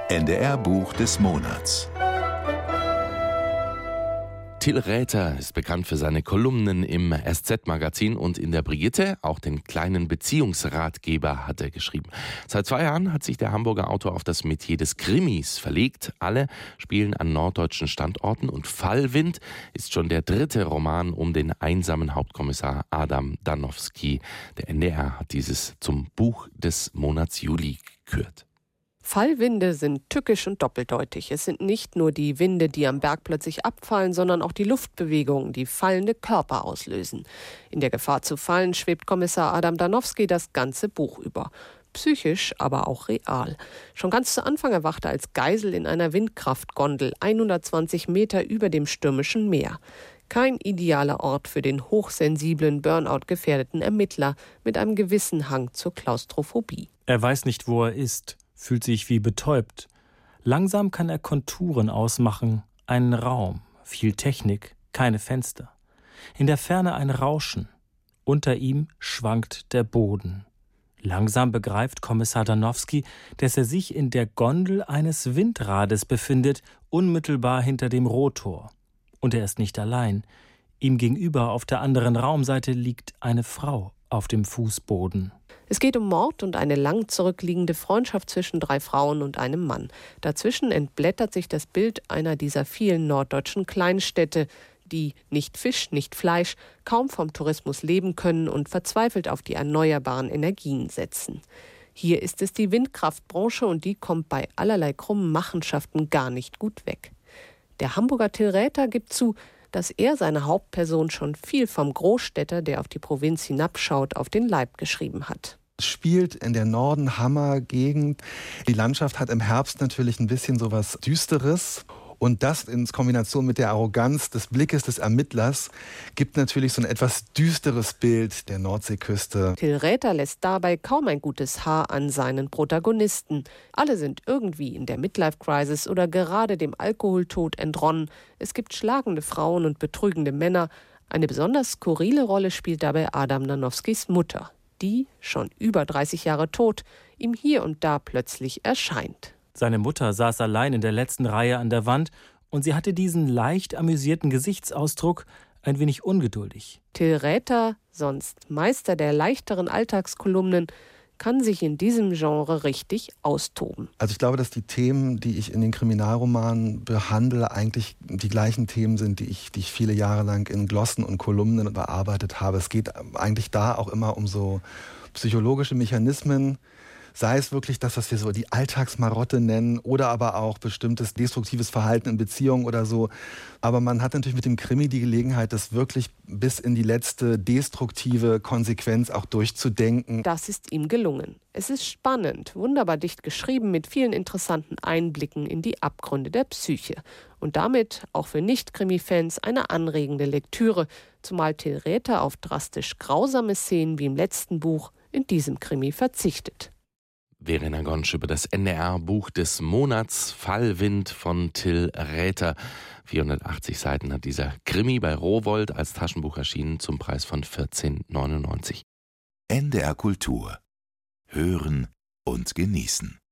NDR-Buch des Monats. Till Räther ist bekannt für seine Kolumnen im SZ-Magazin und in der Brigitte. Auch den kleinen Beziehungsratgeber hat er geschrieben. Seit 2 Jahren hat sich der Hamburger Autor auf das Metier des Krimis verlegt. Alle spielen an norddeutschen Standorten und Fallwind ist schon der 3. Roman um den einsamen Hauptkommissar Adam Danowski. Der NDR hat dieses zum Buch des Monats Juli gekürt. Fallwinde sind tückisch und doppeldeutig. Es sind nicht nur die Winde, die am Berg plötzlich abfallen, sondern auch die Luftbewegungen, die fallende Körper auslösen. In der Gefahr zu fallen schwebt Kommissar Adam Danowski das ganze Buch über. Psychisch, aber auch real. Schon ganz zu Anfang erwacht er als Geisel in einer Windkraftgondel, 120 Meter über dem stürmischen Meer. Kein idealer Ort für den hochsensiblen, Burnout-gefährdeten Ermittler mit einem gewissen Hang zur Klaustrophobie. Er weiß nicht, wo er ist, fühlt sich wie betäubt. Langsam kann er Konturen ausmachen, einen Raum, viel Technik, keine Fenster. In der Ferne ein Rauschen. Unter ihm schwankt der Boden. Langsam begreift Kommissar Danowski, dass er sich in der Gondel eines Windrades befindet, unmittelbar hinter dem Rotor. Und er ist nicht allein. Ihm gegenüber auf der anderen Raumseite liegt eine Frau auf dem Fußboden. Es geht um Mord und eine lang zurückliegende Freundschaft zwischen 3 Frauen und einem Mann. Dazwischen entblättert sich das Bild einer dieser vielen norddeutschen Kleinstädte, die nicht Fisch, nicht Fleisch, kaum vom Tourismus leben können und verzweifelt auf die erneuerbaren Energien setzen. Hier ist es die Windkraftbranche und die kommt bei allerlei krummen Machenschaften gar nicht gut weg. Der Hamburger Till Räther gibt zu, dass er seine Hauptperson schon viel vom Großstädter, der auf die Provinz hinabschaut, auf den Leib geschrieben hat. Es spielt in der Norden-Hammer-Gegend. Die Landschaft hat im Herbst natürlich ein bisschen so was Düsteres. Und das in Kombination mit der Arroganz des Blickes des Ermittlers gibt natürlich so ein etwas düsteres Bild der Nordseeküste. Till Räther lässt dabei kaum ein gutes Haar an seinen Protagonisten. Alle sind irgendwie in der Midlife-Crisis oder gerade dem Alkoholtod entronnen. Es gibt schlagende Frauen und betrügende Männer. Eine besonders skurrile Rolle spielt dabei Adam Danowskis Mutter, die, schon über 30 Jahre tot, ihm hier und da plötzlich erscheint. Seine Mutter saß allein in der letzten Reihe an der Wand und sie hatte diesen leicht amüsierten Gesichtsausdruck, ein wenig ungeduldig. Till Räther, sonst Meister der leichteren Alltagskolumnen, kann sich in diesem Genre richtig austoben. Also ich glaube, dass die Themen, die ich in den Kriminalromanen behandle, eigentlich die gleichen Themen sind, die ich viele Jahre lang in Glossen und Kolumnen bearbeitet habe. Es geht eigentlich da auch immer um so psychologische Mechanismen, sei es wirklich das, was wir so die Alltagsmarotte nennen oder aber auch bestimmtes destruktives Verhalten in Beziehungen oder so. Aber man hat natürlich mit dem Krimi die Gelegenheit, das wirklich bis in die letzte destruktive Konsequenz auch durchzudenken. Das ist ihm gelungen. Es ist spannend, wunderbar dicht geschrieben mit vielen interessanten Einblicken in die Abgründe der Psyche. Und damit auch für Nicht-Krimi-Fans eine anregende Lektüre, zumal Till Räther auf drastisch grausame Szenen wie im letzten Buch in diesem Krimi verzichtet. Verena Gonsch über das NDR-Buch des Monats Fallwind von Till Räther. 480 Seiten hat dieser Krimi bei Rowohlt als Taschenbuch erschienen zum Preis von 14,99 €. NDR Kultur. Hören und genießen.